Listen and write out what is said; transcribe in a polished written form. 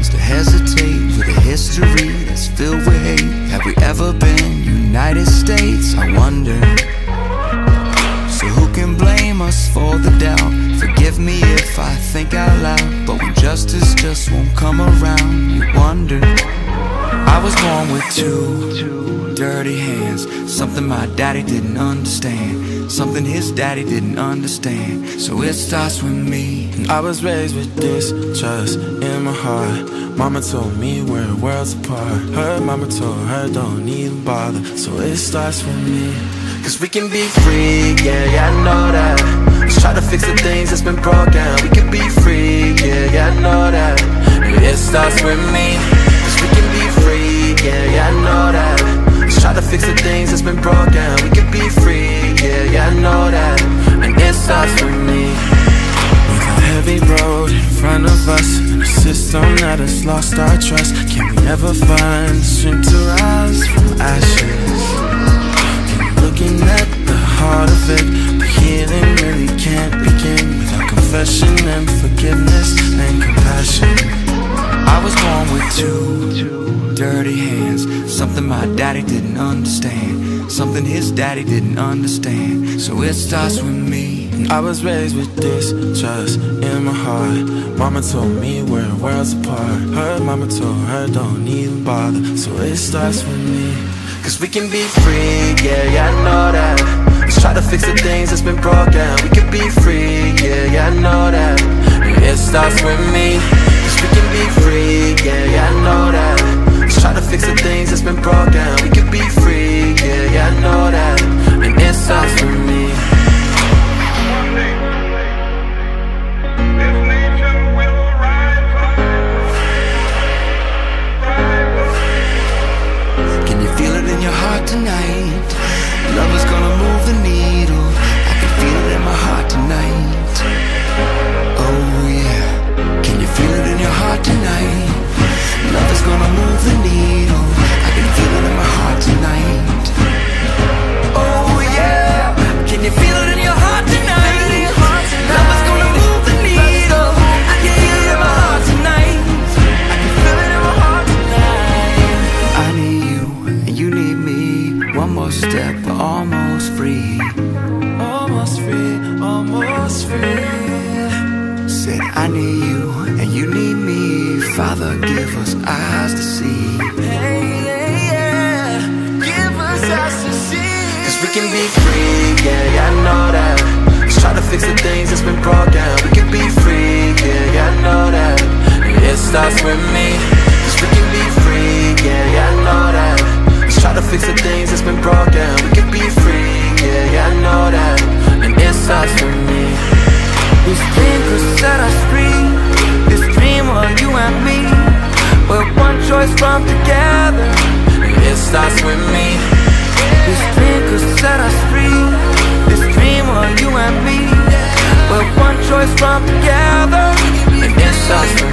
reasons to hesitate with a history that's filled with hate. Have we ever been United States? I wonder. So who can blame us for the doubt? Forgive me if I think out loud, but when justice just won't come around, you wonder. I was born with two dirty hands, something my daddy didn't understand, something his daddy didn't understand. So it starts with me. I was raised with distrust in my heart. Mama told me we're worlds apart. Her mama told her don't even bother. So it starts with me. Cause we can be free, yeah, I know that. Let's try to fix the things that's been broken. We can be free, yeah, I know that. It starts with me. Cause we can be free, yeah, I know that. Let's try to fix the things that's been broken. We can be free, yeah, I know that. And it starts with me. With a heavy road in front of us, and a system that has lost our trust, can we ever find the strength to rise from ashes? Looking at the heart of it, but healing really can't begin without confession and forgiveness and compassion. I was born with two dirty hands, something my daddy didn't understand, something his daddy didn't understand. So it starts with me. I was raised with distrust in my heart. Mama told me we're worlds apart. Her mama told her don't even bother. So it starts with me. Cause we can be free, yeah, I know that. Let's try to fix the things that's been broken. We can be free, yeah, I know that. It starts with me. Cause we can be free, yeah, I know that. Let's try to fix the things that's been broken. We can be free, yeah, I know that. And it starts with me. Tonight, love is gonna move the needle. I can feel it in my heart tonight. Oh yeah, can you feel it in your heart tonight? Love is gonna move the needle. I can feel it in my heart tonight. Oh yeah, can you feel it in your heart tonight? Love is gonna move the needle. I can feel it in my heart tonight. I can feel it in my heart tonight. I need you and you need me. One more step, we're almost free. Almost free, almost free. Said I need you and you need me. Father, give us eyes to see. Hey, yeah, yeah. Give us eyes to see. Cause we can be free, yeah, I know that. Let's try to fix the things that's been broken. We can be free, yeah, I know that. It starts with me. Cause we can be free, yeah, I know that. Let's try to fix the things that's been broken. We can be free, yeah, I know that. And it starts with me. This dream could set us free. This dream of you and me. We're one choice from together. And it starts with me. This dream could set us free. This dream of you and me. We're one choice from together. And it starts with me.